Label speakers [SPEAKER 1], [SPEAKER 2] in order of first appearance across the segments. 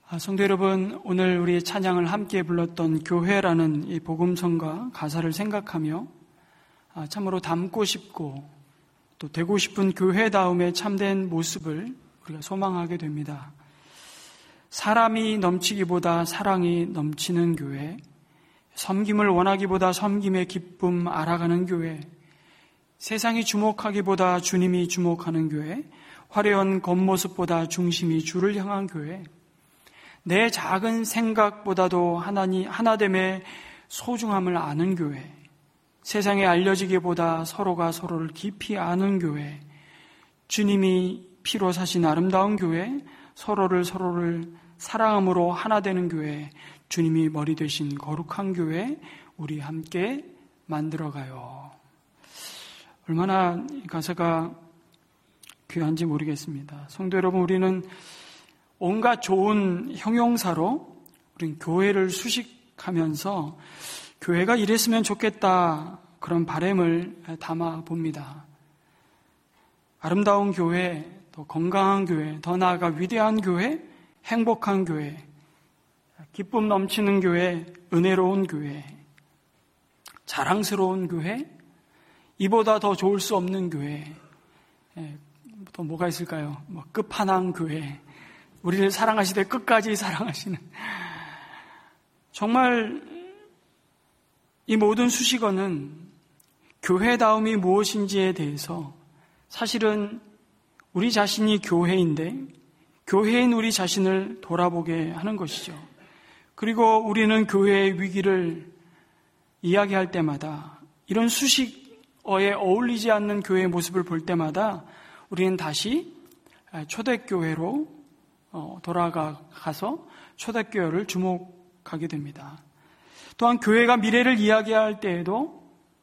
[SPEAKER 1] 성도 여러분, 오늘 우리 찬양을 함께 불렀던 교회라는 이 복음성가 가사를 생각하며 참으로 닮고 싶고 또 되고 싶은 교회다움의 참된 모습을 우리가 소망하게 됩니다. 사람이 넘치기보다 사랑이 넘치는 교회, 섬김을 원하기보다 섬김의 기쁨 알아가는 교회, 세상이 주목하기보다 주님이 주목하는 교회, 화려한 겉모습보다 중심이 주를 향한 교회, 내 작은 생각보다도 하나됨의 소중함을 아는 교회, 세상에 알려지기보다 서로가 서로를 깊이 아는 교회, 주님이 피로 사신 아름다운 교회, 서로를 사랑함으로 하나 되는 교회, 주님이 머리 되신 거룩한 교회, 우리 함께 만들어가요. 얼마나 이 가사가 귀한지 모르겠습니다. 성도 여러분, 우리는 온갖 좋은 형용사로 우린 교회를 수식하면서 교회가 이랬으면 좋겠다, 그런 바람을 담아 봅니다. 아름다운 교회, 더 건강한 교회, 더 나아가 위대한 교회, 행복한 교회, 기쁨 넘치는 교회, 은혜로운 교회, 자랑스러운 교회, 이보다 더 좋을 수 없는 교회, 또 뭐가 있을까요? 끝판왕 교회, 우리를 사랑하시되 끝까지 사랑하시는, 정말 이 모든 수식어는 교회다움이 무엇인지에 대해서 사실은 우리 자신이 교회인데 교회인 우리 자신을 돌아보게 하는 것이죠. 그리고 우리는 교회의 위기를 이야기할 때마다, 이런 수식어에 어울리지 않는 교회의 모습을 볼 때마다 우리는 다시 초대교회로 돌아가서 초대교회를 주목하게 됩니다. 또한 교회가 미래를 이야기할 때에도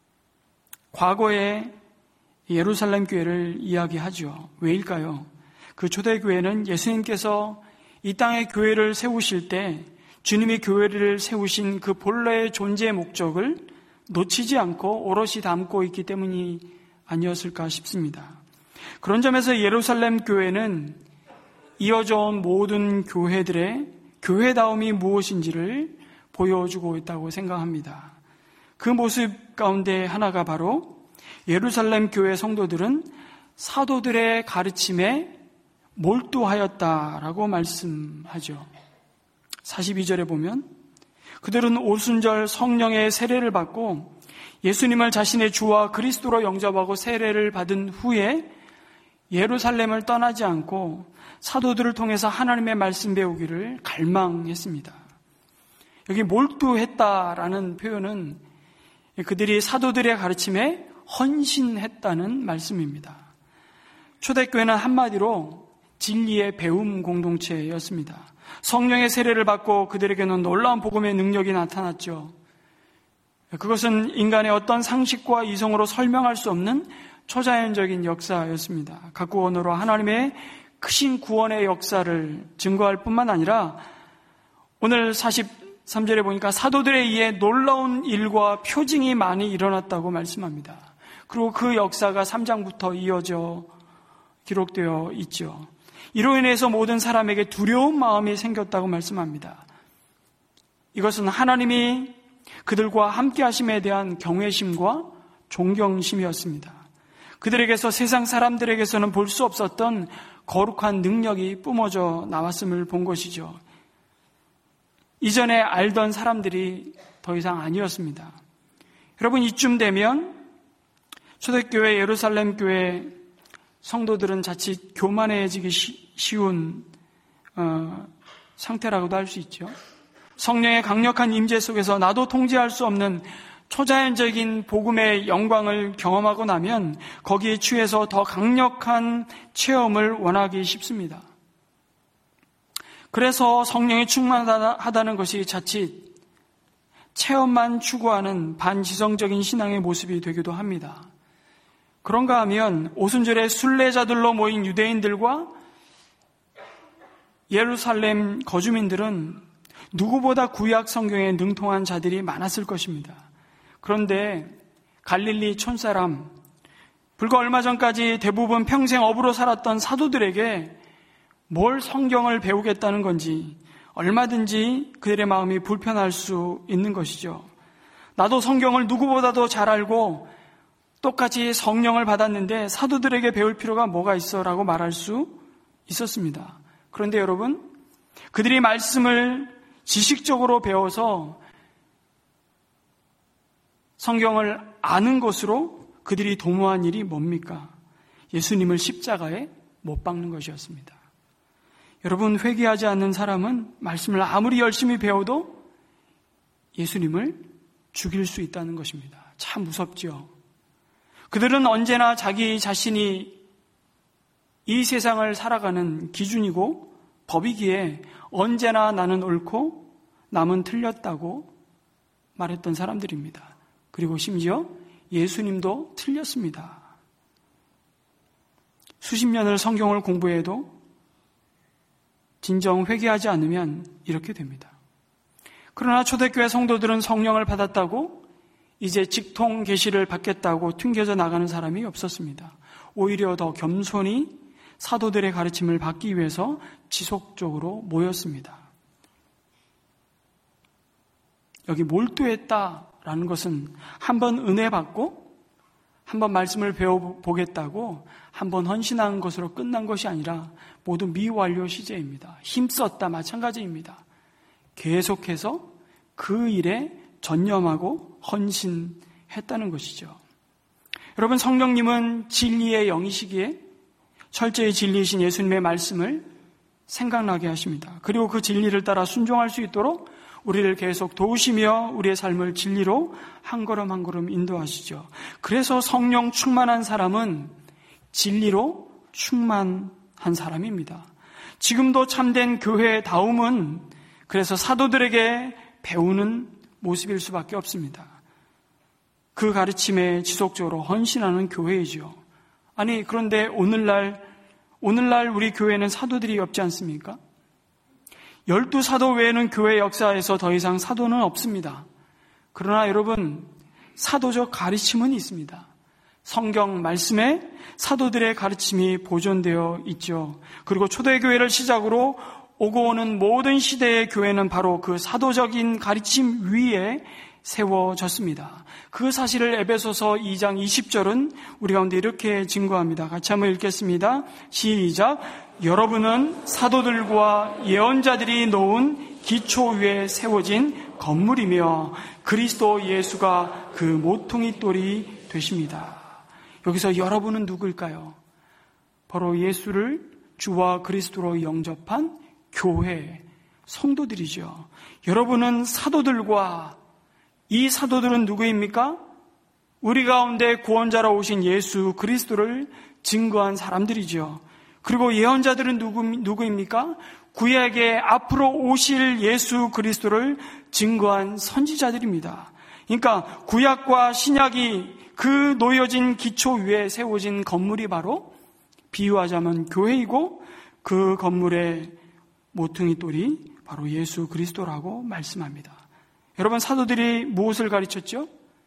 [SPEAKER 1] 과거의 예루살렘 교회를 이야기하죠. 왜일까요? 그 초대교회는 예수님께서 이 땅에 교회를 세우실 때 주님이 교회를 세우신 그 본래의 존재의 목적을 놓치지 않고 오롯이 담고 있기 때문이 아니었을까 싶습니다. 그런 점에서 예루살렘 교회는 이어져 온 모든 교회들의 교회다움이 무엇인지를 보여주고 있다고 생각합니다. 그 모습 가운데 하나가 바로 예루살렘 교회 성도들은 사도들의 가르침에 몰두하였다라고 말씀하죠. 42절에 보면 그들은 오순절 성령의 세례를 받고 예수님을 자신의 주와 그리스도로 영접하고 세례를 받은 후에 예루살렘을 떠나지 않고 사도들을 통해서 하나님의 말씀 배우기를 갈망했습니다. 여기 몰두했다라는 표현은 그들이 사도들의 가르침에 헌신했다는 말씀입니다. 초대교회는 한마디로 진리의 배움 공동체였습니다. 성령의 세례를 받고 그들에게는 놀라운 복음의 능력이 나타났죠. 그것은 인간의 어떤 상식과 이성으로 설명할 수 없는 초자연적인 역사였습니다. 각 언어로 하나님의 크신 구원의 역사를 증거할 뿐만 아니라 오늘 43절에 보니까 사도들에 의해 놀라운 일과 표징이 많이 일어났다고 말씀합니다. 그리고 그 역사가 3장부터 이어져 기록되어 있죠. 이로 인해서 모든 사람에게 두려운 마음이 생겼다고 말씀합니다. 이것은 하나님이 그들과 함께 하심에 대한 경외심과 존경심이었습니다. 그들에게서 세상 사람들에게서는 볼 수 없었던 거룩한 능력이 뿜어져 나왔음을 본 것이죠. 이전에 알던 사람들이 더 이상 아니었습니다. 여러분, 이쯤 되면 초대교회 예루살렘 교회 성도들은 자칫 교만해지기 쉬운 상태라고도 할 수 있죠. 성령의 강력한 임재 속에서 나도 통제할 수 없는 초자연적인 복음의 영광을 경험하고 나면 거기에 취해서 더 강력한 체험을 원하기 쉽습니다. 그래서 성령이 충만하다는 것이 자칫 체험만 추구하는 반지성적인 신앙의 모습이 되기도 합니다. 그런가 하면 오순절에 순례자들로 모인 유대인들과 예루살렘 거주민들은 누구보다 구약 성경에 능통한 자들이 많았을 것입니다. 그런데 갈릴리 촌사람, 불과 얼마 전까지 대부분 평생 어부로 살았던 사도들에게 뭘 성경을 배우겠다는 건지, 얼마든지 그들의 마음이 불편할 수 있는 것이죠. 나도 성경을 누구보다도 잘 알고 똑같이 성령을 받았는데 사도들에게 배울 필요가 뭐가 있어? 라고 말할 수 있었습니다. 그런데 여러분, 그들이 말씀을 지식적으로 배워서 성경을 아는 것으로 그들이 도모한 일이 뭡니까? 예수님을 십자가에 못 박는 것이었습니다. 여러분, 회개하지 않는 사람은 말씀을 아무리 열심히 배워도 예수님을 죽일 수 있다는 것입니다. 참 무섭죠. 그들은 언제나 자기 자신이 이 세상을 살아가는 기준이고 법이기에 언제나 나는 옳고 남은 틀렸다고 말했던 사람들입니다. 그리고 심지어 예수님도 틀렸습니다. 수십 년을 성경을 공부해도 진정 회개하지 않으면 이렇게 됩니다. 그러나 초대교회 성도들은 성령을 받았다고 이제 직통 계시를 받겠다고 튕겨져 나가는 사람이 없었습니다. 오히려 더 겸손히 사도들의 가르침을 받기 위해서 지속적으로 모였습니다. 여기 몰두했다라는 것은 한번 은혜 받고 한번 말씀을 배워보겠다고 한번 헌신한 것으로 끝난 것이 아니라 모두 미완료 시제입니다. 힘썼다 마찬가지입니다. 계속해서 그 일에 전념하고 헌신했다는 것이죠. 여러분, 성령님은 진리의 영이시기에 철저히 진리이신 예수님의 말씀을 생각나게 하십니다. 그리고 그 진리를 따라 순종할 수 있도록 우리를 계속 도우시며 우리의 삶을 진리로 한 걸음 한 걸음 인도하시죠. 그래서 성령 충만한 사람은 진리로 충만한 사람입니다. 지금도 참된 교회다움은 그래서 사도들에게 배우는 모습일 수밖에 없습니다. 그 가르침에 지속적으로 헌신하는 교회이죠. 아니, 그런데 오늘날 우리 교회는 사도들이 없지 않습니까? 12사도 외에는 교회 역사에서 더 이상 사도는 없습니다. 그러나 여러분, 사도적 가르침은 있습니다. 성경 말씀에 사도들의 가르침이 보존되어 있죠. 그리고 초대교회를 시작으로 오고 오는 모든 시대의 교회는 바로 그 사도적인 가르침 위에 세워졌습니다. 그 사실을 에베소서 2장 20절은 우리 가운데 이렇게 증거합니다. 같이 한번 읽겠습니다. 시작. 여러분은 사도들과 예언자들이 놓은 기초 위에 세워진 건물이며 그리스도 예수가 그 모퉁이 돌이 되십니다. 여기서 여러분은 누구일까요? 바로 예수를 주와 그리스도로 영접한 교회, 성도들이죠. 여러분은 사도들과 이 사도들은 누구입니까? 우리 가운데 구원자로 오신 예수 그리스도를 증거한 사람들이죠. 그리고 예언자들은 누구입니까? 구약에 앞으로 오실 예수 그리스도를 증거한 선지자들입니다. 그러니까 구약과 신약이 그 놓여진 기초 위에 세워진 건물이 바로 비유하자면 교회이고 그 건물의 모퉁이 돌이 바로 예수 그리스도라고 말씀합니다. 여러분, 사도들이 무엇을 가르쳤죠?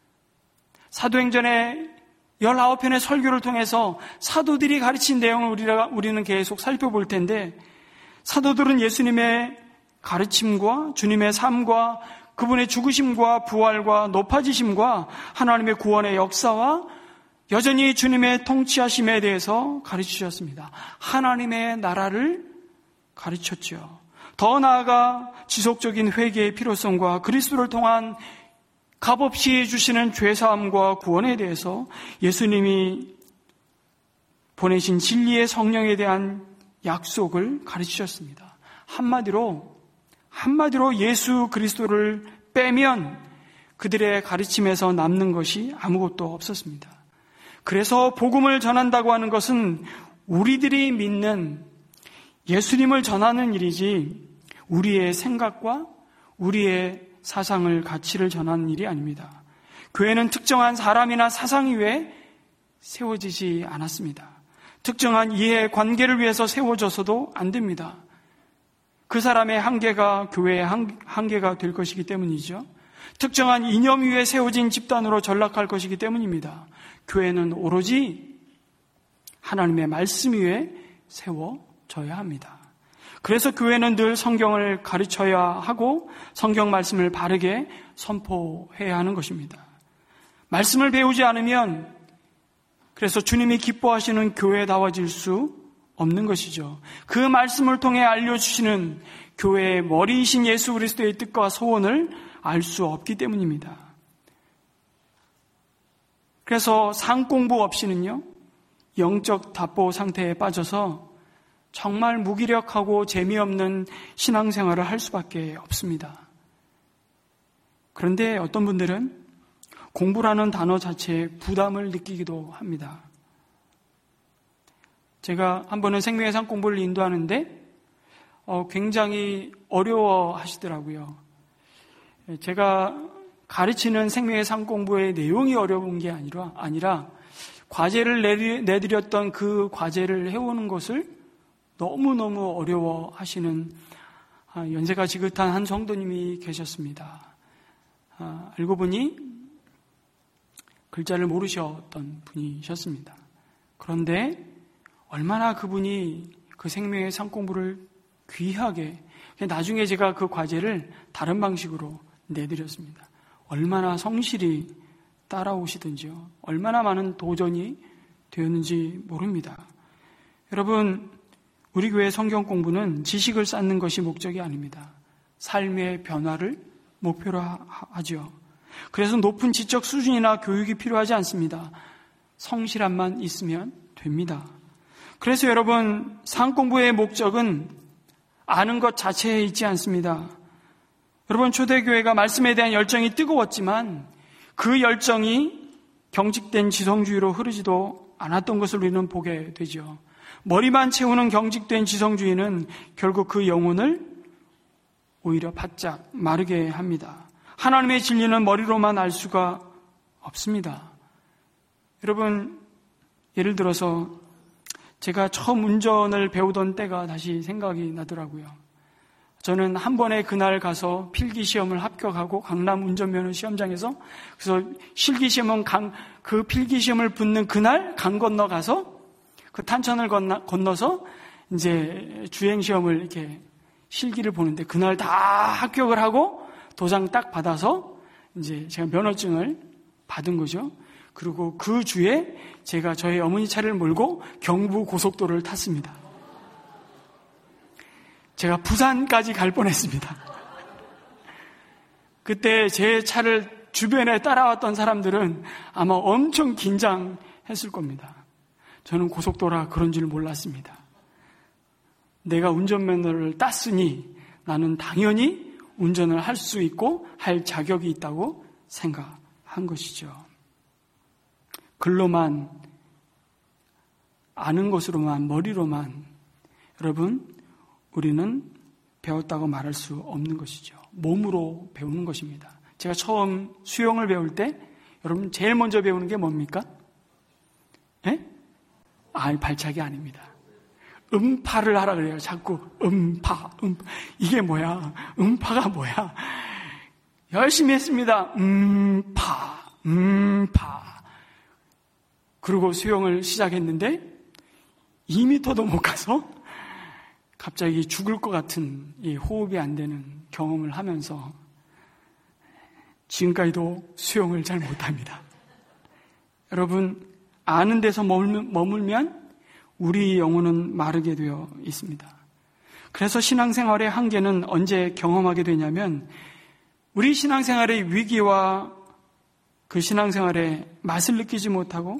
[SPEAKER 1] 사도행전의 19편의 설교를 통해서 사도들이 가르친 내용을 우리는 계속 살펴볼 텐데, 사도들은 예수님의 가르침과 주님의 삶과 그분의 죽으심과 부활과 높아지심과 하나님의 구원의 역사와 여전히 주님의 통치하심에 대해서 가르치셨습니다. 하나님의 나라를 가르쳤죠. 더 나아가 지속적인 회개의 필요성과 그리스도를 통한 값없이 주시는 죄사함과 구원에 대해서 예수님이 보내신 진리의 성령에 대한 약속을 가르치셨습니다. 한마디로 예수 그리스도를 빼면 그들의 가르침에서 남는 것이 아무것도 없었습니다. 그래서 복음을 전한다고 하는 것은 우리들이 믿는 예수님을 전하는 일이지 우리의 생각과 우리의 사상을, 가치를 전하는 일이 아닙니다. 교회는 특정한 사람이나 사상 위에 세워지지 않았습니다. 특정한 이해 관계를 위해서 세워져서도 안 됩니다. 그 사람의 한계가 교회의 한계가 될 것이기 때문이죠. 특정한 이념 위에 세워진 집단으로 전락할 것이기 때문입니다. 교회는 오로지 하나님의 말씀 위에 세워져야 합니다. 그래서 교회는 늘 성경을 가르쳐야 하고 성경 말씀을 바르게 선포해야 하는 것입니다. 말씀을 배우지 않으면 그래서 주님이 기뻐하시는 교회다워질 수 없는 것이죠. 그 말씀을 통해 알려주시는 교회의 머리이신 예수 그리스도의 뜻과 소원을 알 수 없기 때문입니다. 그래서 상공부 없이는요, 영적 답보 상태에 빠져서 정말 무기력하고 재미없는 신앙생활을 할 수밖에 없습니다. 그런데 어떤 분들은 공부라는 단어 자체에 부담을 느끼기도 합니다. 제가 한 번은 생명의 상 공부를 인도하는데 굉장히 어려워 하시더라고요. 제가 가르치는 생명의 상 공부의 내용이 어려운 게 아니라 과제를 내드렸던 그 과제를 해오는 것을 너무너무 어려워 하시는 연세가 지긋한 한 성도님이 계셨습니다. 알고 보니 글자를 모르셨던 분이셨습니다. 그런데 얼마나 그분이 그 생명의 상 공부를 귀하게, 나중에 제가 그 과제를 다른 방식으로 내드렸습니다. 얼마나 성실히 따라오시든지요. 얼마나 많은 도전이 되었는지 모릅니다. 여러분, 우리 교회 성경 공부는 지식을 쌓는 것이 목적이 아닙니다. 삶의 변화를 목표로 하죠. 그래서 높은 지적 수준이나 교육이 필요하지 않습니다. 성실함만 있으면 됩니다. 그래서 여러분, 상 공부의 목적은 아는 것 자체에 있지 않습니다. 여러분, 초대교회가 말씀에 대한 열정이 뜨거웠지만 그 열정이 경직된 지성주의로 흐르지도 않았던 것을 우리는 보게 되죠. 머리만 채우는 경직된 지성주의는 결국 그 영혼을 오히려 바짝 마르게 합니다. 하나님의 진리는 머리로만 알 수가 없습니다. 여러분, 예를 들어서 제가 처음 운전을 배우던 때가 다시 생각이 나더라고요. 저는 한 번에 그날 가서 필기시험을 합격하고 강남 운전면허 시험장에서, 그래서 실기시험은 그 필기시험을 붙는 그날 강 건너 가서 그 탄천을 건너서 이제 주행시험을 이렇게 실기를 보는데 그날 다 합격을 하고 도장 딱 받아서 이제 제가 면허증을 받은 거죠. 그리고 그 주에 제가 저희 어머니 차를 몰고 경부 고속도로를 탔습니다. 제가 부산까지 갈 뻔했습니다. 그때 제 차를 주변에 따라왔던 사람들은 아마 엄청 긴장했을 겁니다. 저는 고속도로가 그런 줄 몰랐습니다. 내가 운전면허를 땄으니 나는 당연히 운전을 할 수 있고 할 자격이 있다고 생각한 것이죠. 글로만, 아는 것으로만, 머리로만, 여러분, 우리는 배웠다고 말할 수 없는 것이죠. 몸으로 배우는 것입니다. 제가 처음 수영을 배울 때 여러분 제일 먼저 배우는 게 뭡니까? 예? 발차기 아닙니다. 음파를 하라 그래요. 자꾸 음파. 이게 뭐야? 음파가 뭐야? 열심히 했습니다. 음파. 그리고 수영을 시작했는데 2m도 못 가서 갑자기 죽을 것 같은 이 호흡이 안 되는 경험을 하면서 지금까지도 수영을 잘 못합니다. 여러분, 아는 데서 머물면 우리 영혼은 마르게 되어 있습니다. 그래서 신앙생활의 한계는 언제 경험하게 되냐면 우리 신앙생활의 위기와 그 신앙생활의 맛을 느끼지 못하고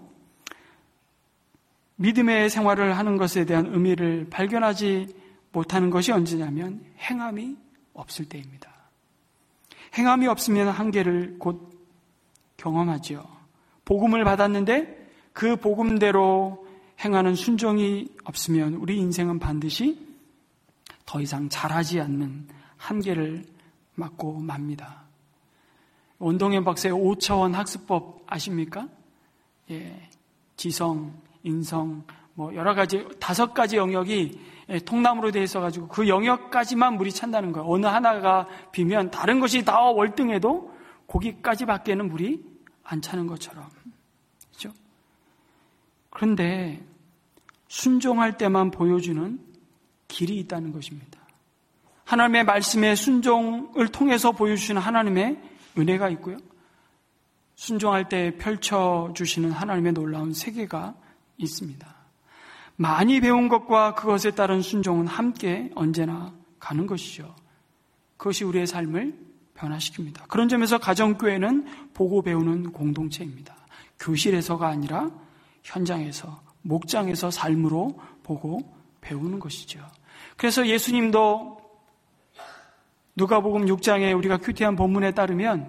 [SPEAKER 1] 믿음의 생활을 하는 것에 대한 의미를 발견하지 못하는 것이 언제냐면 행함이 없을 때입니다. 행함이 없으면 한계를 곧 경험하죠. 복음을 받았는데 그 복음대로 행하는 순종이 없으면 우리 인생은 반드시 더 이상 자라지 않는 한계를 맞고 맙니다. 원동현 박사의 5차원 학습법 아십니까? 예, 지성, 인성, 여러 가지 5가지 영역이 통나무로 되어 있어가지고 그 영역까지만 물이 찬다는 거예요. 어느 하나가 비면 다른 것이 다 월등해도 거기까지밖에는 물이 안 차는 것처럼. 그렇죠? 그런데 순종할 때만 보여주는 길이 있다는 것입니다. 하나님의 말씀의 순종을 통해서 보여주시는 하나님의 은혜가 있고요. 순종할 때 펼쳐주시는 하나님의 놀라운 세계가 있습니다. 많이 배운 것과 그것에 따른 순종은 함께 언제나 가는 것이죠. 그것이 우리의 삶을 변화시킵니다. 그런 점에서 가정교회는 보고 배우는 공동체입니다. 교실에서가 아니라 현장에서, 목장에서 삶으로 보고 배우는 것이죠. 그래서 예수님도 누가복음 6장에 우리가 큐티한 본문에 따르면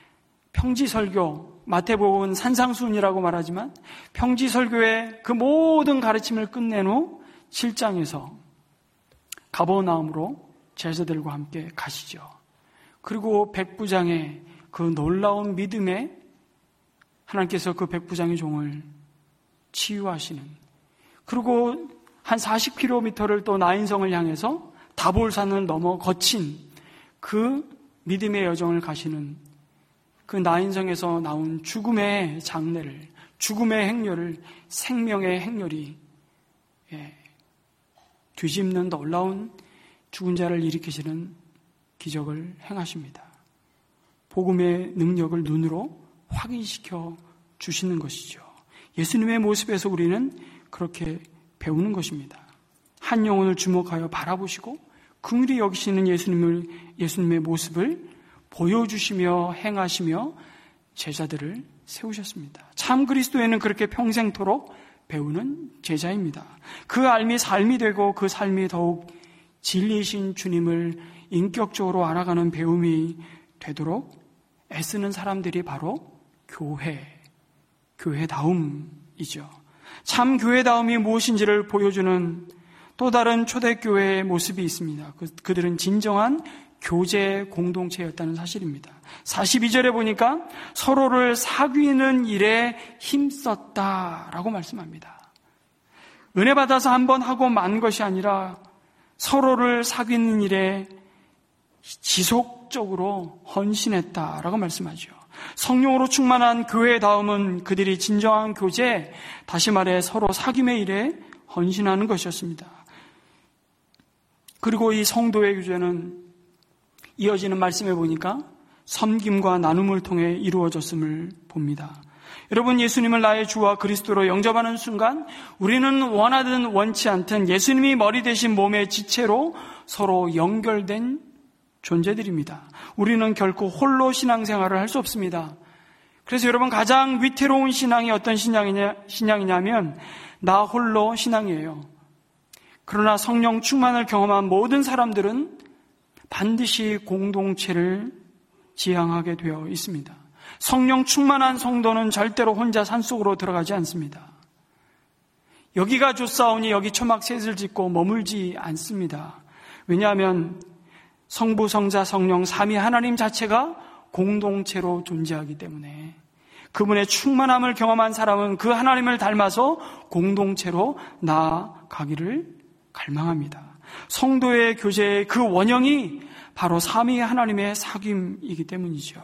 [SPEAKER 1] 평지설교, 마태복음은 산상수훈이라고 말하지만 평지설교의 그 모든 가르침을 끝낸 후 7장에서 가버나움으로 제자들과 함께 가시죠. 그리고 백부장의 그 놀라운 믿음에 하나님께서 그 백부장의 종을 치유하시는, 그리고 한 40km를 또 나인성을 향해서 다볼산을 넘어 거친 그 믿음의 여정을 가시는 그 나인성에서 나온 죽음의 장례를, 죽음의 행렬을 생명의 행렬이 뒤집는 놀라운 죽은 자를 일으키시는 기적을 행하십니다. 복음의 능력을 눈으로 확인시켜 주시는 것이죠. 예수님의 모습에서 우리는 그렇게 배우는 것입니다. 한 영혼을 주목하여 바라보시고 긍휼히 여기시는 예수님의 모습을 보여주시며 행하시며 제자들을 세우셨습니다. 참 그리스도에는 그렇게 평생토록 배우는 제자입니다. 그 삶이 되고 그 삶이 더욱 진리이신 주님을 인격적으로 알아가는 배움이 되도록 애쓰는 사람들이 바로 교회다움이죠. 참 교회다움이 무엇인지를 보여주는 또 다른 초대교회의 모습이 있습니다. 그들은 진정한 교제 공동체였다는 사실입니다. 42절에 보니까 서로를 사귀는 일에 힘썼다라고 말씀합니다. 은혜 받아서 한번 하고 만 것이 아니라 서로를 사귀는 일에 지속적으로 헌신했다라고 말씀하죠. 성령으로 충만한 교회다움은 그들이 진정한 교제, 다시 말해 서로 사귐의 일에 헌신하는 것이었습니다. 그리고 이 성도의 교제는 이어지는 말씀에 보니까 섬김과 나눔을 통해 이루어졌음을 봅니다. 여러분, 예수님을 나의 주와 그리스도로 영접하는 순간 우리는 원하든 원치 않든 예수님이 머리 되신 몸의 지체로 서로 연결된 존재들입니다. 우리는 결코 홀로 신앙생활을 할 수 없습니다. 그래서 여러분, 가장 위태로운 신앙이 어떤 신앙이냐면 나 홀로 신앙이에요. 그러나 성령 충만을 경험한 모든 사람들은 반드시 공동체를 지향하게 되어 있습니다. 성령 충만한 성도는 절대로 혼자 산속으로 들어가지 않습니다. 여기가 좋사오니 여기 초막 셋을 짓고 머물지 않습니다. 왜냐하면 성부, 성자, 성령, 삼위 하나님 자체가 공동체로 존재하기 때문에 그분의 충만함을 경험한 사람은 그 하나님을 닮아서 공동체로 나아가기를 갈망합니다. 성도의 교제의 그 원형이 바로 삼위 하나님의 사귐이기 때문이죠.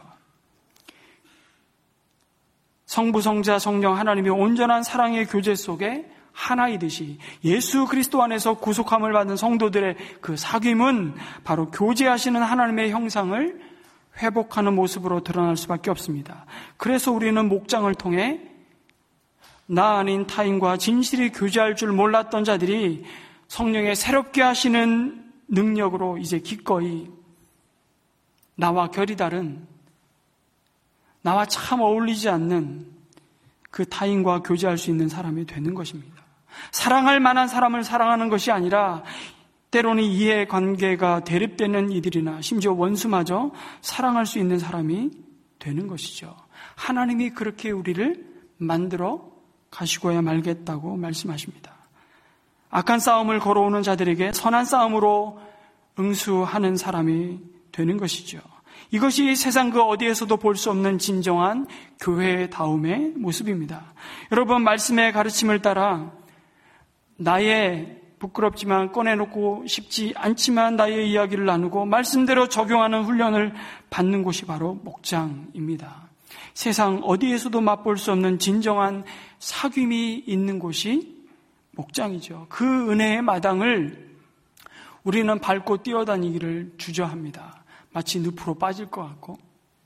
[SPEAKER 1] 성부, 성자, 성령 하나님의 온전한 사랑의 교제 속에 하나이듯이 예수 그리스도 안에서 구속함을 받은 성도들의 그 사귐은 바로 교제하시는 하나님의 형상을 회복하는 모습으로 드러날 수밖에 없습니다. 그래서 우리는 목장을 통해 나 아닌 타인과 진실이 교제할 줄 몰랐던 자들이 성령의 새롭게 하시는 능력으로 이제 기꺼이 나와 결이 다른, 나와 참 어울리지 않는 그 타인과 교제할 수 있는 사람이 되는 것입니다. 사랑할 만한 사람을 사랑하는 것이 아니라 때로는 이해관계가 대립되는 이들이나 심지어 원수마저 사랑할 수 있는 사람이 되는 것이죠. 하나님이 그렇게 우리를 만들어 가시고야 말겠다고 말씀하십니다. 악한 싸움을 걸어오는 자들에게 선한 싸움으로 응수하는 사람이 되는 것이죠. 이것이 세상 그 어디에서도 볼 수 없는 진정한 교회다움의 모습입니다. 여러분, 말씀의 가르침을 따라 나의 부끄럽지만 꺼내놓고 싶지 않지만 나의 이야기를 나누고 말씀대로 적용하는 훈련을 받는 곳이 바로 목장입니다. 세상 어디에서도 맛볼 수 없는 진정한 사귐이 있는 곳이 목장이죠. 그 은혜의 마당을 우리는 밟고 뛰어다니기를 주저합니다. 마치 늪으로 빠질 것 같고.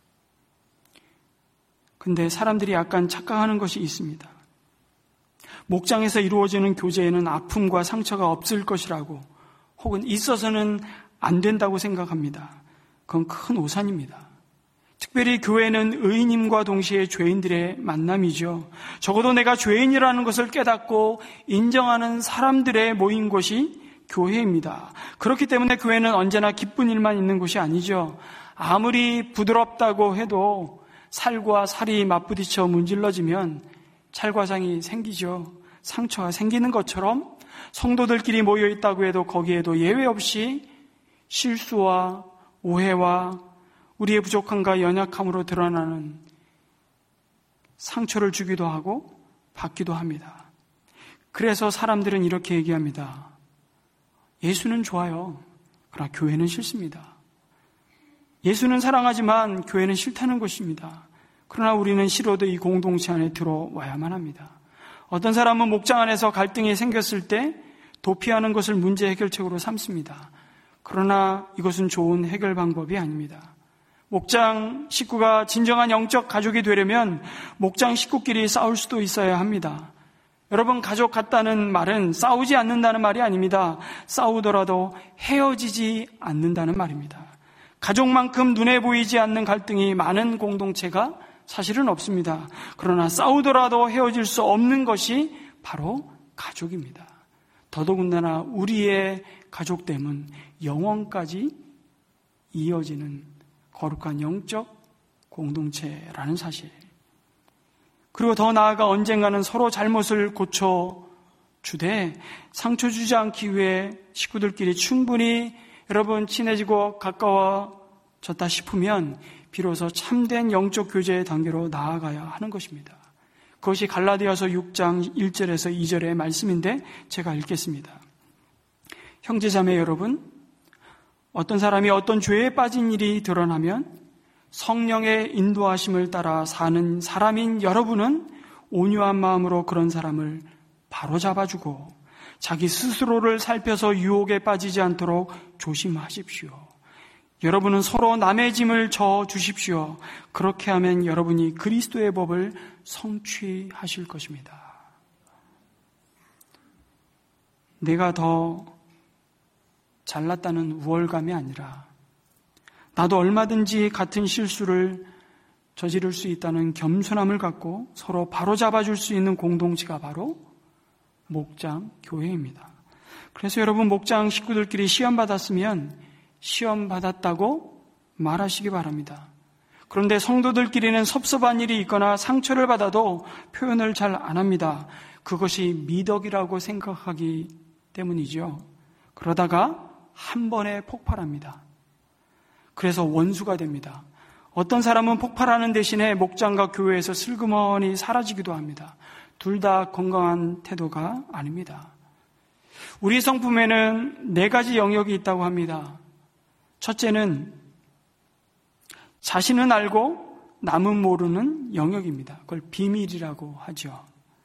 [SPEAKER 1] 근데 사람들이 약간 착각하는 것이 있습니다. 목장에서 이루어지는 교제에는 아픔과 상처가 없을 것이라고, 혹은 있어서는 안 된다고 생각합니다. 그건 큰 오산입니다. 특별히 교회는 의인임과 동시에 죄인들의 만남이죠. 적어도 내가 죄인이라는 것을 깨닫고 인정하는 사람들의 모인 곳이 교회입니다. 그렇기 때문에 교회는 언제나 기쁜 일만 있는 곳이 아니죠. 아무리 부드럽다고 해도 살과 살이 맞부딪혀 문질러지면 찰과상이 생기죠. 상처가 생기는 것처럼 성도들끼리 모여 있다고 해도 거기에도 예외 없이 실수와 오해와 우리의 부족함과 연약함으로 드러나는 상처를 주기도 하고 받기도 합니다. 그래서 사람들은 이렇게 얘기합니다. 예수는 좋아요. 그러나 교회는 싫습니다. 예수는 사랑하지만 교회는 싫다는 것입니다. 그러나 우리는 싫어도 이 공동체 안에 들어와야만 합니다. 어떤 사람은 목장 안에서 갈등이 생겼을 때 도피하는 것을 문제 해결책으로 삼습니다. 그러나 이것은 좋은 해결 방법이 아닙니다. 목장 식구가 진정한 영적 가족이 되려면 목장 식구끼리 싸울 수도 있어야 합니다. 여러분, 가족 같다는 말은 싸우지 않는다는 말이 아닙니다. 싸우더라도 헤어지지 않는다는 말입니다. 가족만큼 눈에 보이지 않는 갈등이 많은 공동체가 사실은 없습니다. 그러나 싸우더라도 헤어질 수 없는 것이 바로 가족입니다. 더더군다나 우리의 가족됨은 영원까지 이어지는 거룩한 영적 공동체라는 사실. 그리고 더 나아가 언젠가는 서로 잘못을 고쳐주되 상처 주지 않기 위해 식구들끼리 충분히 여러분 친해지고 가까워졌다 싶으면 비로소 참된 영적 교제의 단계로 나아가야 하는 것입니다. 그것이 갈라디아서 6장 1절에서 2절의 말씀인데 제가 읽겠습니다. 형제자매 여러분, 어떤 사람이 어떤 죄에 빠진 일이 드러나면 성령의 인도하심을 따라 사는 사람인 여러분은 온유한 마음으로 그런 사람을 바로잡아주고 자기 스스로를 살펴서 유혹에 빠지지 않도록 조심하십시오. 여러분은 서로 남의 짐을 져 주십시오. 그렇게 하면 여러분이 그리스도의 법을 성취하실 것입니다. 내가 더 잘났다는 우월감이 아니라 나도 얼마든지 같은 실수를 저지를 수 있다는 겸손함을 갖고 서로 바로잡아줄 수 있는 공동체가 바로 목장 교회입니다. 그래서 여러분, 목장 식구들끼리 시험 받았으면 시험 받았다고 말하시기 바랍니다. 그런데 성도들끼리는 섭섭한 일이 있거나 상처를 받아도 표현을 잘 안 합니다. 그것이 미덕이라고 생각하기 때문이죠. 그러다가 한 번에 폭발합니다. 그래서 원수가 됩니다. 어떤 사람은 폭발하는 대신에 목장과 교회에서 슬그머니 사라지기도 합니다. 둘 다 건강한 태도가 아닙니다. 우리 성품에는 4가지 영역이 있다고 합니다. 첫째는 자신은 알고 남은 모르는 영역입니다. 그걸 비밀이라고 하죠.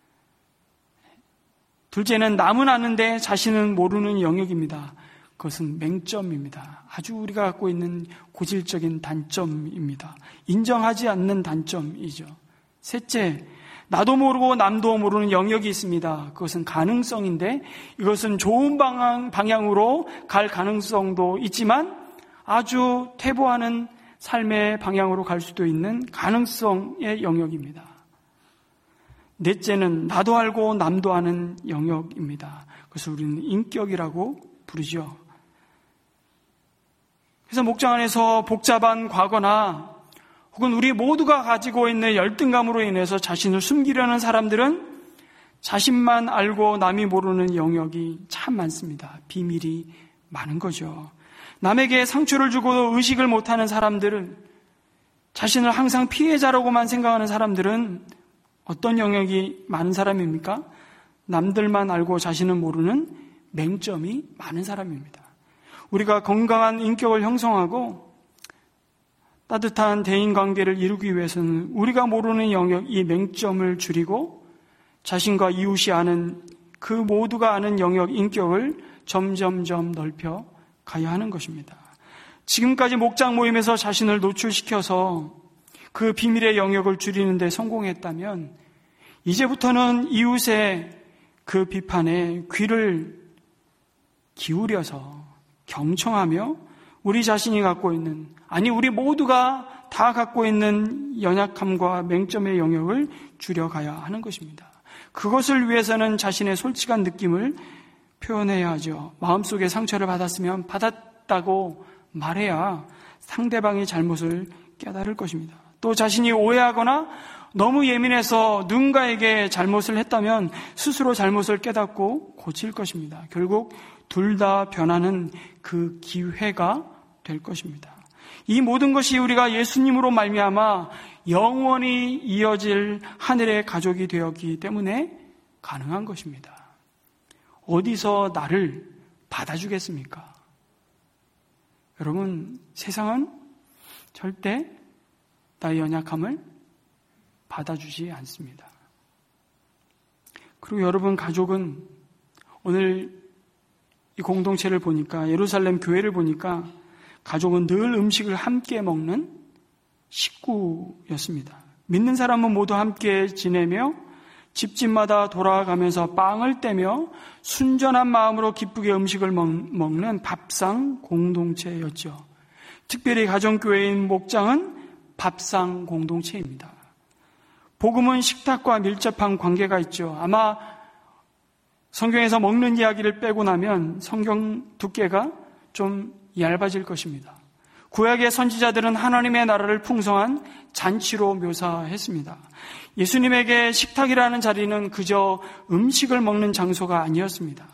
[SPEAKER 1] 둘째는 남은 아는데 자신은 모르는 영역입니다. 그것은 맹점입니다. 아주 우리가 갖고 있는 고질적인 단점입니다. 인정하지 않는 단점이죠. 셋째, 나도 모르고 남도 모르는 영역이 있습니다. 그것은 가능성인데 이것은 좋은 방향으로 갈 가능성도 있지만 아주 퇴보하는 삶의 방향으로 갈 수도 있는 가능성의 영역입니다. 넷째는 나도 알고 남도 아는 영역입니다. 그것을 우리는 인격이라고 부르죠. 그래서 목장 안에서 복잡한 과거나 혹은 우리 모두가 가지고 있는 열등감으로 인해서 자신을 숨기려는 사람들은 자신만 알고 남이 모르는 영역이 참 많습니다. 비밀이 많은 거죠. 남에게 상처를 주고도 의식을 못하는 사람들은, 자신을 항상 피해자라고만 생각하는 사람들은 어떤 영역이 많은 사람입니까? 남들만 알고 자신은 모르는 맹점이 많은 사람입니다. 우리가 건강한 인격을 형성하고 따뜻한 대인관계를 이루기 위해서는 우리가 모르는 영역, 이 맹점을 줄이고 자신과 이웃이 아는 그 모두가 아는 영역, 인격을 점점점 넓혀 가야 하는 것입니다. 지금까지 목장 모임에서 자신을 노출시켜서 그 비밀의 영역을 줄이는 데 성공했다면 이제부터는 이웃의 그 비판에 귀를 기울여서 경청하며 우리 자신이 갖고 있는, 아니 우리 모두가 다 갖고 있는 연약함과 맹점의 영역을 줄여가야 하는 것입니다. 그것을 위해서는 자신의 솔직한 느낌을 표현해야 하죠. 마음속에 상처를 받았으면 받았다고 말해야 상대방의 잘못을 깨달을 것입니다. 또 자신이 오해하거나 너무 예민해서 누군가에게 잘못을 했다면 스스로 잘못을 깨닫고 고칠 것입니다. 결국 둘 다 변하는 그 기회가 될 것입니다. 이 모든 것이 우리가 예수님으로 말미암아 영원히 이어질 하늘의 가족이 되었기 때문에 가능한 것입니다. 어디서 나를 받아주겠습니까? 여러분, 세상은 절대 나의 연약함을 받아주지 않습니다. 그리고 여러분, 가족은 오늘 이 공동체를 보니까, 예루살렘 교회를 보니까 가족은 늘 음식을 함께 먹는 식구였습니다. 믿는 사람은 모두 함께 지내며 집집마다 돌아가면서 빵을 떼며 순전한 마음으로 기쁘게 음식을 먹는 밥상 공동체였죠. 특별히 가정교회인 목장은 밥상 공동체입니다. 복음은 식탁과 밀접한 관계가 있죠. 아마 성경에서 먹는 이야기를 빼고 나면 성경 두께가 좀 얇아질 것입니다. 구약의 선지자들은 하나님의 나라를 풍성한 잔치로 묘사했습니다. 예수님에게 식탁이라는 자리는 그저 음식을 먹는 장소가 아니었습니다.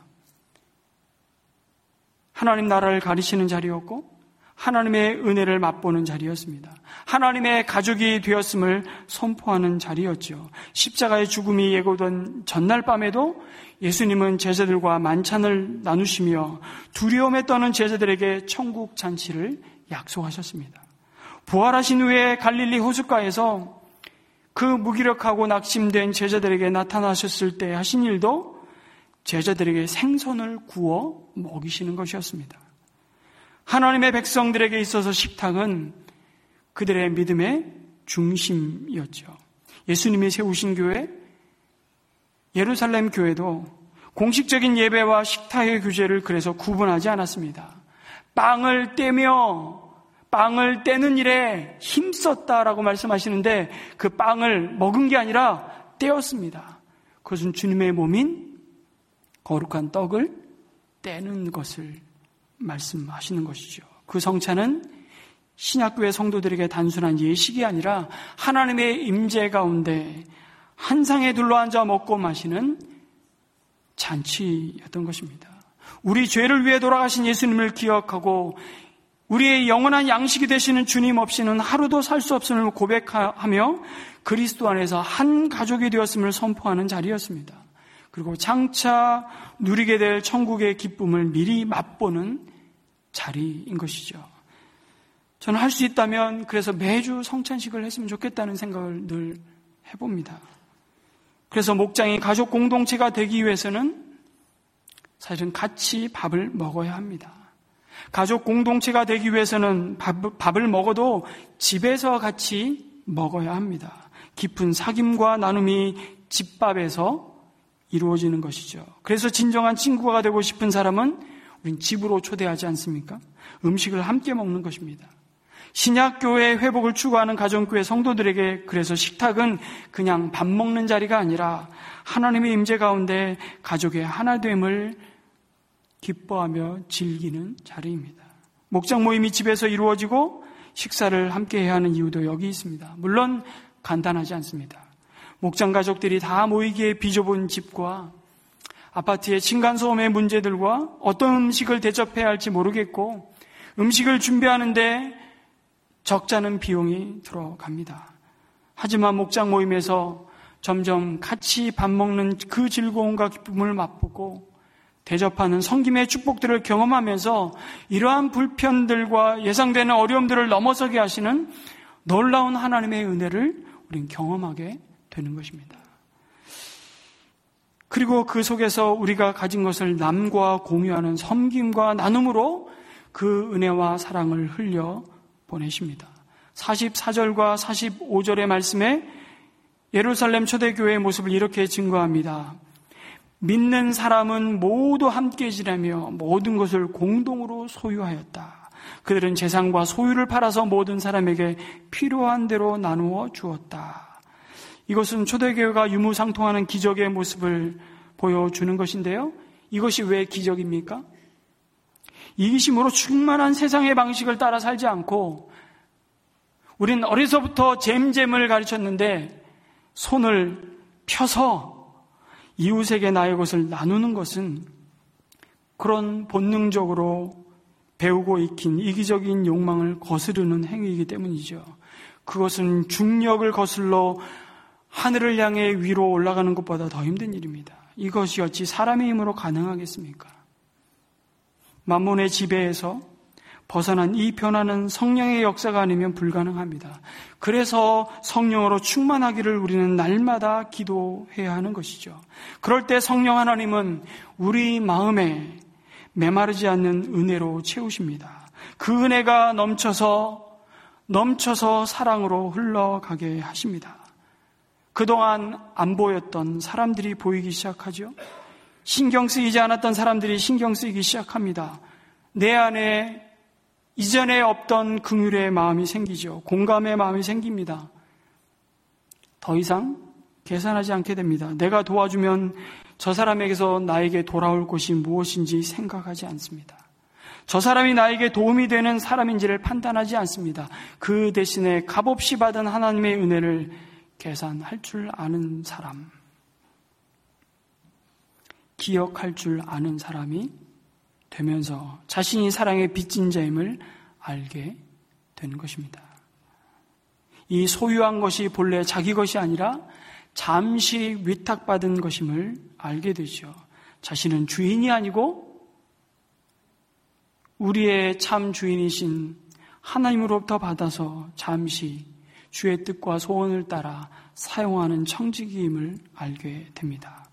[SPEAKER 1] 하나님 나라를 가리키는 자리였고 하나님의 은혜를 맛보는 자리였습니다. 하나님의 가족이 되었음을 선포하는 자리였죠. 십자가의 죽음이 예고된 전날 밤에도 예수님은 제자들과 만찬을 나누시며 두려움에 떠는 제자들에게 천국 잔치를 약속하셨습니다. 부활하신 후에 갈릴리 호숫가에서 그 무기력하고 낙심된 제자들에게 나타나셨을 때 하신 일도 제자들에게 생선을 구워 먹이시는 것이었습니다. 하나님의 백성들에게 있어서 식탁은 그들의 믿음의 중심이었죠. 예수님이 세우신 교회, 예루살렘 교회도 공식적인 예배와 식탁의 규제를 그래서 구분하지 않았습니다. 빵을 떼는 일에 힘썼다라고 말씀하시는데 그 빵을 먹은 게 아니라 떼었습니다. 그것은 주님의 몸인 거룩한 떡을 떼는 것을 말씀하시는 것이죠. 그 성찬은 신약교회 성도들에게 단순한 예식이 아니라 하나님의 임재 가운데 한 상에 둘러앉아 먹고 마시는 잔치였던 것입니다. 우리 죄를 위해 돌아가신 예수님을 기억하고 우리의 영원한 양식이 되시는 주님 없이는 하루도 살 수 없음을 고백하며 그리스도 안에서 한 가족이 되었음을 선포하는 자리였습니다. 그리고 장차 누리게 될 천국의 기쁨을 미리 맛보는 자리인 것이죠. 저는 할 수 있다면 그래서 매주 성찬식을 했으면 좋겠다는 생각을 늘 해봅니다. 그래서 목장이 가족 공동체가 되기 위해서는 사실은 같이 밥을 먹어야 합니다. 가족 공동체가 되기 위해서는 밥을 먹어도 집에서 같이 먹어야 합니다. 깊은 사귐과 나눔이 집밥에서 이루어지는 것이죠. 그래서 진정한 친구가 되고 싶은 사람은 우린 집으로 초대하지 않습니까? 음식을 함께 먹는 것입니다. 신약교회의 회복을 추구하는 가정교회 성도들에게 그래서 식탁은 그냥 밥 먹는 자리가 아니라 하나님의 임재 가운데 가족의 하나됨을 기뻐하며 즐기는 자리입니다. 목장 모임이 집에서 이루어지고 식사를 함께 해야 하는 이유도 여기 있습니다. 물론 간단하지 않습니다. 목장 가족들이 다 모이기에 비좁은 집과 아파트의 층간소음의 문제들과 어떤 음식을 대접해야 할지 모르겠고 음식을 준비하는데 적잖은 비용이 들어갑니다. 하지만 목장 모임에서 점점 같이 밥 먹는 그 즐거움과 기쁨을 맛보고 대접하는 성김의 축복들을 경험하면서 이러한 불편들과 예상되는 어려움들을 넘어서게 하시는 놀라운 하나님의 은혜를 우린 경험하게 되는 것입니다. 그리고 그 속에서 우리가 가진 것을 남과 공유하는 섬김과 나눔으로 그 은혜와 사랑을 흘려 보내십니다. 44절과 45절의 말씀에 예루살렘 초대교회의 모습을 이렇게 증거합니다. 믿는 사람은 모두 함께 지내며 모든 것을 공동으로 소유하였다. 그들은 재산과 소유를 팔아서 모든 사람에게 필요한 대로 나누어 주었다. 이것은 초대교회가 유무상통하는 기적의 모습을 보여주는 것인데요. 이것이 왜 기적입니까? 이기심으로 충만한 세상의 방식을 따라 살지 않고 우린 어려서부터 잼잼을 가르쳤는데 손을 펴서 이웃에게 나의 것을 나누는 것은 그런 본능적으로 배우고 익힌 이기적인 욕망을 거스르는 행위이기 때문이죠. 그것은 중력을 거슬러 하늘을 향해 위로 올라가는 것보다 더 힘든 일입니다. 이것이 어찌 사람의 힘으로 가능하겠습니까? 만몬의 지배에서 벗어난 이 변화는 성령의 역사가 아니면 불가능합니다. 그래서 성령으로 충만하기를 우리는 날마다 기도해야 하는 것이죠. 그럴 때 성령 하나님은 우리 마음에 메마르지 않는 은혜로 채우십니다. 그 은혜가 넘쳐서 사랑으로 흘러가게 하십니다. 그동안 안 보였던 사람들이 보이기 시작하죠. 신경 쓰이지 않았던 사람들이 신경 쓰이기 시작합니다. 내 안에 이전에 없던 긍휼의 마음이 생기죠. 공감의 마음이 생깁니다. 더 이상 계산하지 않게 됩니다. 내가 도와주면 저 사람에게서 나에게 돌아올 것이 무엇인지 생각하지 않습니다. 저 사람이 나에게 도움이 되는 사람인지를 판단하지 않습니다. 그 대신에 값없이 받은 하나님의 은혜를 계산할 줄 아는 사람, 기억할 줄 아는 사람이 되면서 자신이 사랑의 빚진 자임을 알게 되는 것입니다. 이 소유한 것이 본래 자기 것이 아니라 잠시 위탁받은 것임을 알게 되죠. 자신은 주인이 아니고 우리의 참 주인이신 하나님으로부터 받아서 잠시 주의 뜻과 소원을 따라 사용하는 청지기임을 알게 됩니다.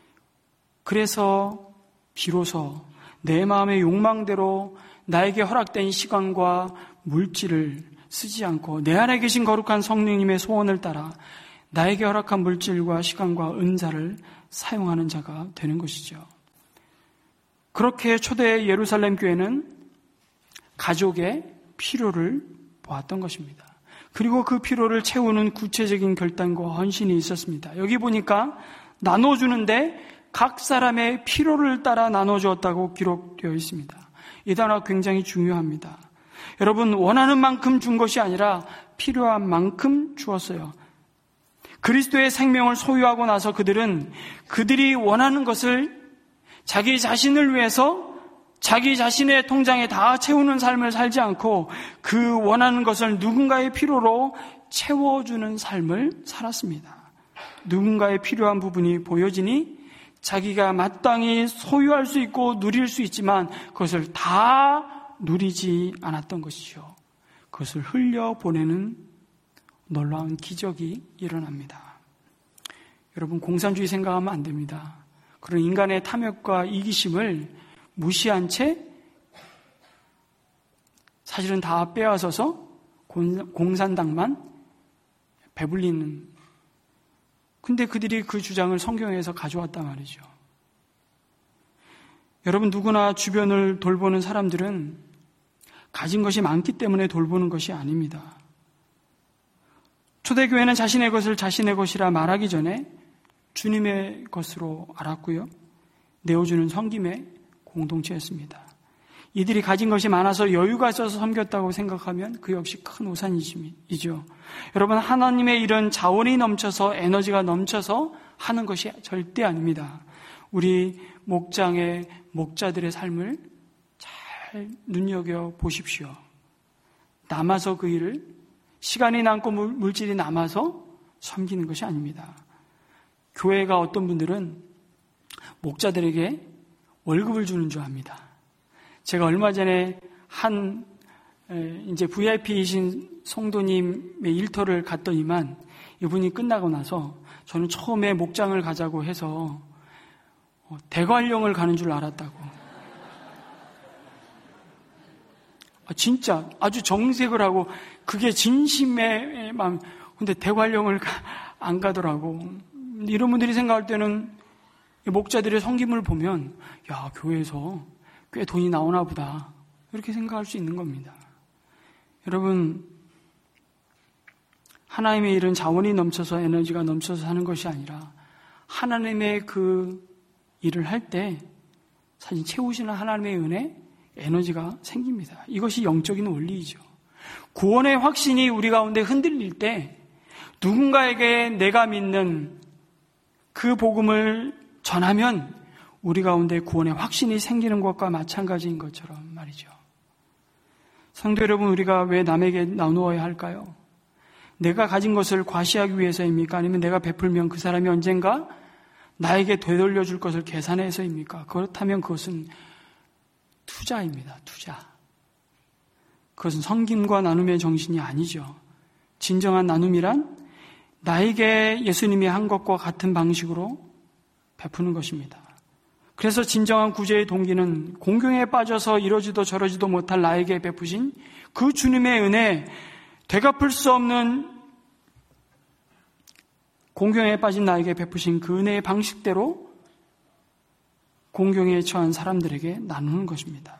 [SPEAKER 1] 그래서 비로소 내 마음의 욕망대로 나에게 허락된 시간과 물질을 쓰지 않고 내 안에 계신 거룩한 성령님의 소원을 따라 나에게 허락한 물질과 시간과 은사를 사용하는 자가 되는 것이죠. 그렇게 초대 예루살렘 교회는 가족의 필요를 보았던 것입니다. 그리고 그 필요를 채우는 구체적인 결단과 헌신이 있었습니다. 여기 보니까 나눠주는데 각 사람의 필요를 따라 나눠주었다고 기록되어 있습니다. 이 단어가 굉장히 중요합니다. 여러분, 원하는 만큼 준 것이 아니라 필요한 만큼 주었어요. 그리스도의 생명을 소유하고 나서 그들이 원하는 것을 자기 자신을 위해서 자기 자신의 통장에 다 채우는 삶을 살지 않고 그 원하는 것을 누군가의 필요로 채워주는 삶을 살았습니다. 누군가의 필요한 부분이 보여지니 자기가 마땅히 소유할 수 있고 누릴 수 있지만 그것을 다 누리지 않았던 것이죠. 그것을 흘려보내는 놀라운 기적이 일어납니다. 여러분, 공산주의 생각하면 안 됩니다. 그런 인간의 탐욕과 이기심을 무시한 채 사실은 다 빼앗아서 공산당만 배불리는, 근데 그들이 그 주장을 성경에서 가져왔단 말이죠. 여러분, 누구나 주변을 돌보는 사람들은 가진 것이 많기 때문에 돌보는 것이 아닙니다. 초대교회는 자신의 것을 자신의 것이라 말하기 전에 주님의 것으로 알았고요. 내어주는 섬김의 공동체였습니다. 이들이 가진 것이 많아서 여유가 있어서 섬겼다고 생각하면 그 역시 큰 오산이죠. 여러분, 하나님의 이런 자원이 넘쳐서 에너지가 넘쳐서 하는 것이 절대 아닙니다. 우리 목장의 목자들의 삶을 잘 눈여겨 보십시오. 남아서 그 일을, 시간이 남고 물질이 남아서 섬기는 것이 아닙니다. 교회가 어떤 분들은 목자들에게 월급을 주는 줄 압니다. 제가 얼마 전에 이제 VIP이신 성도님의 일터를 갔더니만 이분이 끝나고 나서 저는 처음에 목장을 가자고 해서 대관령을 가는 줄 알았다고. 진짜 아주 정색을 하고 그게 진심의 마음. 근데 대관령을 안 가더라고. 이런 분들이 생각할 때는 목자들의 섬김을 보면 야, 교회에서 꽤 돈이 나오나 보다. 이렇게 생각할 수 있는 겁니다. 여러분, 하나님의 일은 자원이 넘쳐서 에너지가 넘쳐서 하는 것이 아니라 하나님의 그 일을 할 때 사실 채우시는 하나님의 은혜, 에너지가 생깁니다. 이것이 영적인 원리이죠. 구원의 확신이 우리 가운데 흔들릴 때 누군가에게 내가 믿는 그 복음을 전하면 우리 가운데 구원의 확신이 생기는 것과 마찬가지인 것처럼 말이죠. 성도 여러분, 우리가 왜 남에게 나누어야 할까요? 내가 가진 것을 과시하기 위해서입니까? 아니면 내가 베풀면 그 사람이 언젠가 나에게 되돌려 줄 것을 계산해서입니까? 그렇다면 그것은 투자입니다. 투자. 그것은 섬김과 나눔의 정신이 아니죠. 진정한 나눔이란 나에게 예수님이 한 것과 같은 방식으로 베푸는 것입니다. 그래서 진정한 구제의 동기는 공경에 빠져서 이러지도 저러지도 못할 나에게 베푸신 그 주님의 은혜, 되갚을 수 없는 공경에 빠진 나에게 베푸신 그 은혜의 방식대로 공경에 처한 사람들에게 나누는 것입니다.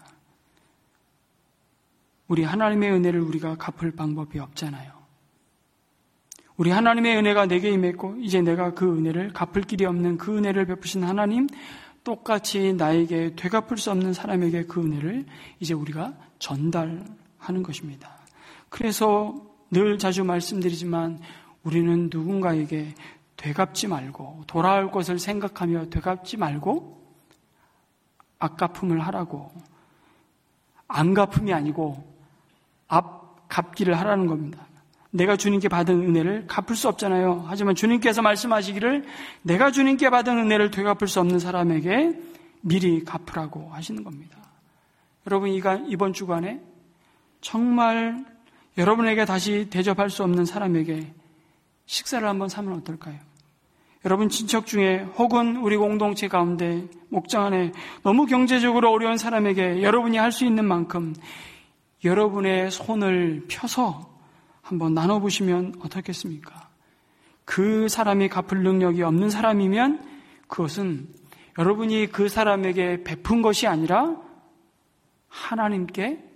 [SPEAKER 1] 우리 하나님의 은혜를 우리가 갚을 방법이 없잖아요. 우리 하나님의 은혜가 내게 임했고 이제 내가 그 은혜를 갚을 길이 없는 그 은혜를 베푸신 하나님, 똑같이 나에게 되갚을 수 없는 사람에게 그 은혜를 이제 우리가 전달하는 것입니다. 그래서 늘 자주 말씀드리지만 우리는 누군가에게 되갚지 말고, 돌아올 것을 생각하며 되갚지 말고 앞갚음을 하라고, 안 갚음이 아니고 갚기를 하라는 겁니다. 내가 주님께 받은 은혜를 갚을 수 없잖아요. 하지만 주님께서 말씀하시기를 내가 주님께 받은 은혜를 되갚을 수 없는 사람에게 미리 갚으라고 하시는 겁니다. 여러분, 이번 주간에 정말 여러분에게 다시 대접할 수 없는 사람에게 식사를 한번 사면 어떨까요? 여러분 친척 중에 혹은 우리 공동체 가운데 목장 안에 너무 경제적으로 어려운 사람에게 여러분이 할 수 있는 만큼 여러분의 손을 펴서 한번 나눠보시면 어떻겠습니까? 그 사람이 갚을 능력이 없는 사람이면 그것은 여러분이 그 사람에게 베푼 것이 아니라 하나님께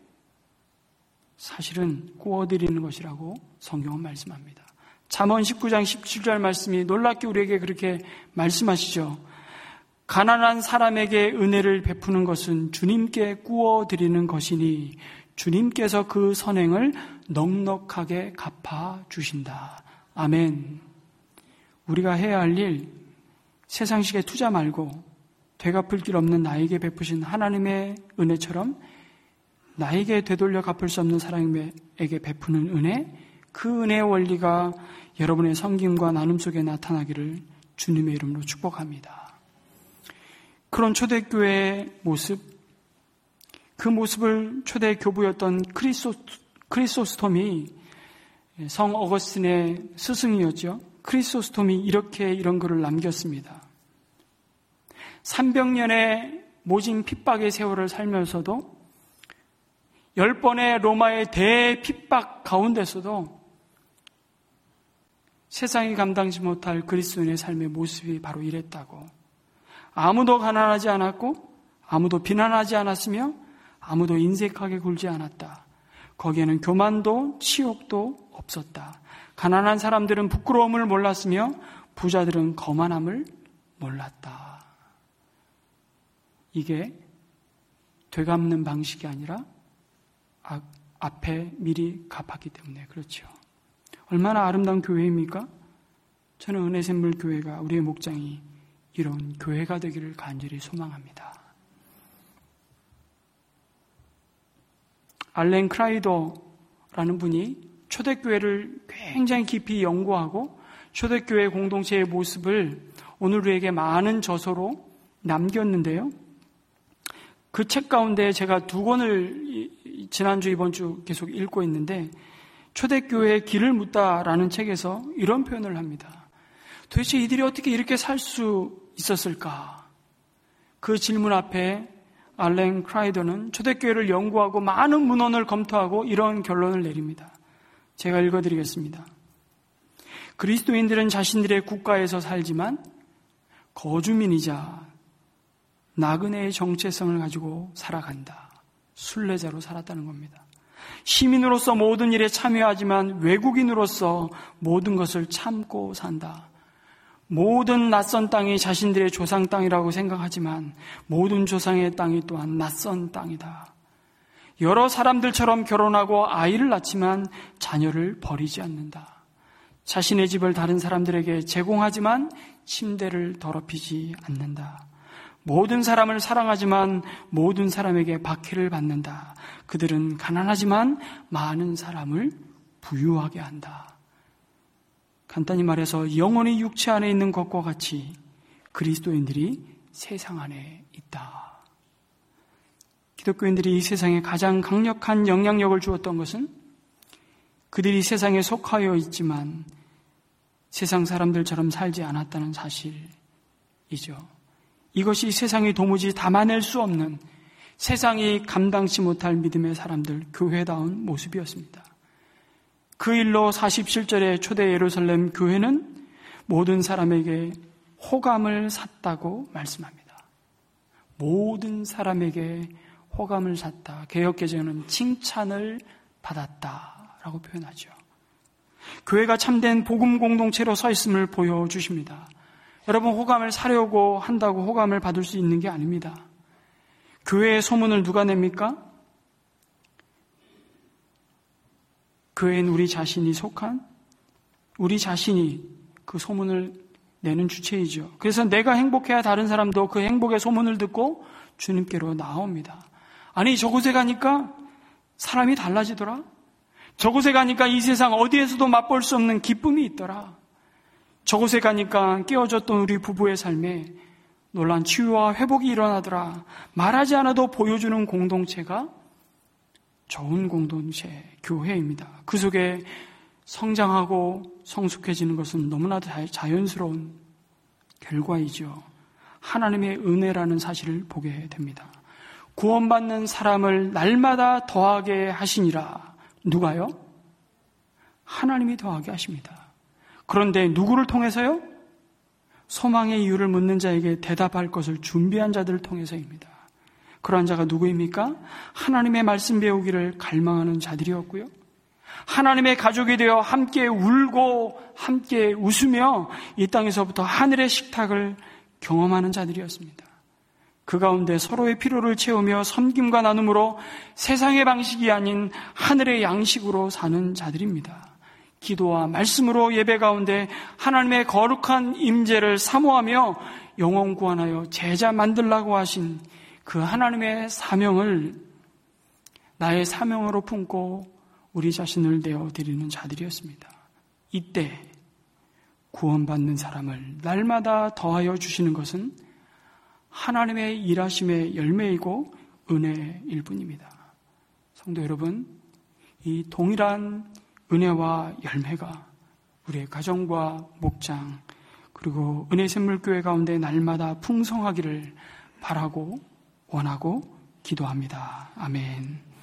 [SPEAKER 1] 사실은 구워드리는 것이라고 성경은 말씀합니다. 잠언 19장 17절 말씀이 놀랍게 우리에게 그렇게 말씀하시죠. 가난한 사람에게 은혜를 베푸는 것은 주님께 구워드리는 것이니 주님께서 그 선행을 넉넉하게 갚아주신다. 아멘. 우리가 해야 할 일, 세상식의 투자 말고 되갚을 길 없는 나에게 베푸신 하나님의 은혜처럼 나에게 되돌려 갚을 수 없는 사람에게 베푸는 은혜, 그 은혜의 원리가 여러분의 섬김과 나눔 속에 나타나기를 주님의 이름으로 축복합니다. 그런 초대교회의 모습, 그 모습을 초대 교부였던 크리소스톰이, 성 어거스틴의 스승이었죠. 크리소스톰이 이런 글을 남겼습니다. 300년의 모진 핍박의 세월을 살면서도 10번의 로마의 대핍박 가운데서도 세상이 감당지 못할 그리스도인의 삶의 모습이 바로 이랬다고. 아무도 가난하지 않았고 아무도 비난하지 않았으며 아무도 인색하게 굴지 않았다. 거기에는 교만도 치욕도 없었다. 가난한 사람들은 부끄러움을 몰랐으며 부자들은 거만함을 몰랐다. 이게 되갚는 방식이 아니라 앞에 미리 갚았기 때문에 그렇죠. 얼마나 아름다운 교회입니까? 저는 은혜샘물 교회가, 우리의 목장이 이런 교회가 되기를 간절히 소망합니다. 알렌 크라이더라는 분이 초대교회를 굉장히 깊이 연구하고 초대교회 공동체의 모습을 오늘 우리에게 많은 저서로 남겼는데요. 그 책 가운데 제가 2권을 지난주 이번주 계속 읽고 있는데, 초대교회의 길을 묻다라는 책에서 이런 표현을 합니다. 도대체 이들이 어떻게 이렇게 살 수 있었을까? 그 질문 앞에 알렌 크라이더는 초대교회를 연구하고 많은 문헌을 검토하고 이런 결론을 내립니다. 제가 읽어드리겠습니다. 그리스도인들은 자신들의 국가에서 살지만 거주민이자 나그네의 정체성을 가지고 살아간다. 순례자로 살았다는 겁니다. 시민으로서 모든 일에 참여하지만 외국인으로서 모든 것을 참고 산다. 모든 낯선 땅이 자신들의 조상 땅이라고 생각하지만 모든 조상의 땅이 또한 낯선 땅이다. 여러 사람들처럼 결혼하고 아이를 낳지만 자녀를 버리지 않는다. 자신의 집을 다른 사람들에게 제공하지만 침대를 더럽히지 않는다. 모든 사람을 사랑하지만 모든 사람에게 박해를 받는다. 그들은 가난하지만 많은 사람을 부유하게 한다. 간단히 말해서 영혼이 육체 안에 있는 것과 같이 그리스도인들이 세상 안에 있다. 기독교인들이 이 세상에 가장 강력한 영향력을 주었던 것은 그들이 세상에 속하여 있지만 세상 사람들처럼 살지 않았다는 사실이죠. 이것이 세상이 도무지 담아낼 수 없는, 세상이 감당치 못할 믿음의 사람들, 교회다운 모습이었습니다. 그 일로 47절의 초대 예루살렘 교회는 모든 사람에게 호감을 샀다고 말씀합니다. 모든 사람에게 호감을 샀다. 개역개정은 칭찬을 받았다라고 표현하죠. 교회가 참된 복음 공동체로 서 있음을 보여주십니다. 여러분, 호감을 사려고 한다고 호감을 받을 수 있는 게 아닙니다. 교회의 소문을 누가 냅니까? 교회인 우리 자신이 속한 우리 자신이 그 소문을 내는 주체이죠. 그래서 내가 행복해야 다른 사람도 그 행복의 소문을 듣고 주님께로 나옵니다. 아니, 저곳에 가니까 사람이 달라지더라. 저곳에 가니까 이 세상 어디에서도 맛볼 수 없는 기쁨이 있더라. 저곳에 가니까 깨어졌던 우리 부부의 삶에 놀란 치유와 회복이 일어나더라. 말하지 않아도 보여주는 공동체가 좋은 공동체, 교회입니다. 그 속에 성장하고 성숙해지는 것은 너무나 자연스러운 결과이죠. 하나님의 은혜라는 사실을 보게 됩니다. 구원받는 사람을 날마다 더하게 하시니라. 누가요? 하나님이 더하게 하십니다. 그런데 누구를 통해서요? 소망의 이유를 묻는 자에게 대답할 것을 준비한 자들을 통해서입니다. 그러한 자가 누구입니까? 하나님의 말씀 배우기를 갈망하는 자들이었고요. 하나님의 가족이 되어 함께 울고 함께 웃으며 이 땅에서부터 하늘의 식탁을 경험하는 자들이었습니다. 그 가운데 서로의 필요를 채우며 섬김과 나눔으로 세상의 방식이 아닌 하늘의 양식으로 사는 자들입니다. 기도와 말씀으로 예배 가운데 하나님의 거룩한 임재를 사모하며 영혼 구원하여 제자 만들라고 하신 그 하나님의 사명을 나의 사명으로 품고 우리 자신을 내어드리는 자들이었습니다. 이때 구원받는 사람을 날마다 더하여 주시는 것은 하나님의 일하심의 열매이고 은혜일 뿐입니다. 성도 여러분, 이 동일한 은혜와 열매가 우리의 가정과 목장 그리고 은혜샘물교회 가운데 날마다 풍성하기를 바라고 원하고 기도합니다. 아멘.